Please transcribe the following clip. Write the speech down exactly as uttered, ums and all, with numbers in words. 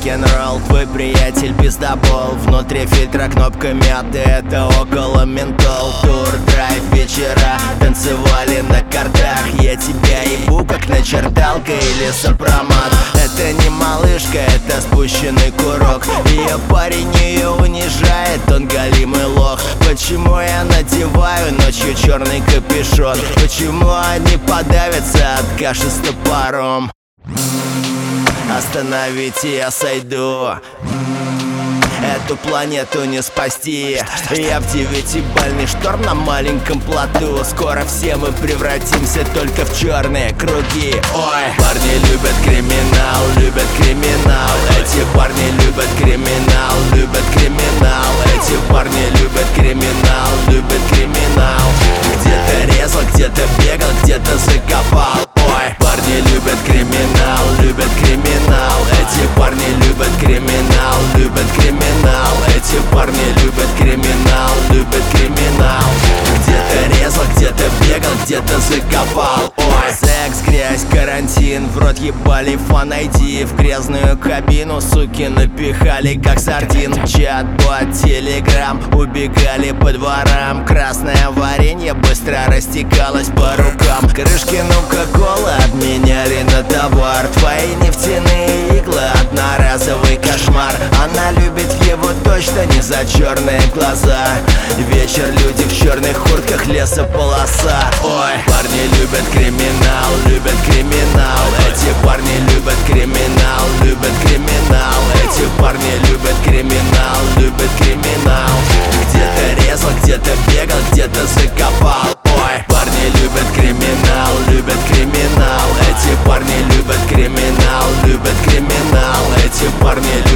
рок-н-ролл. Твой приятель пиздобол, внутри фильтра кнопка мяты, это около ментол. Тур, драйв, вечера, танцевали на картах. Я тебя ебу, как начерталка или сопромат. Это не малышка, это спущенный курок. Ее парень ее унижает, он галимый лох. Почему я надеваю ночью черный капюшон? Почему они подавятся от каши с топором? Остановите, я сойду. Эту планету не спасти. Я в девятибальный шторм на маленьком плоту. Скоро все мы превратимся только в черные круги. Ой, парни любят криминал, любят криминал. Эти парни любят криминал, любят криминал. Эти парни любят криминал, любят криминал. Где-то резал, где-то бегал, где-то закопал. Ой, парни любят криминал, любят криминал. Эти парни любят криминал, любят криминал. Эти парни любят криминал, любят криминал. Где-то резал, где-то бегал, где-то закопал. Ой, секс, грязь, карантин, в рот ебали фан ай ди. В грязную кабину суки напихали как сардин. Чат-бот, телеграм, убегали по дворам. Красное варенье быстро растекалось по рукам. Крышки нука-кола обменяли на товар. Твои нефтяные иглы, одноразовый кошмар. Она любит его точно не за черные глаза. Вечер, люди в черных куртках, лесополоса. Ой, парни любят криминал, любят криминал. Эти парни любят криминал, любят криминал. Эти парни любят криминал, любят криминал. Где-то резал, где-то бегал, где-то закопал. Ой, парни любят криминал, любят криминал. Эти парни любят криминал, любят криминал. Эти парни любят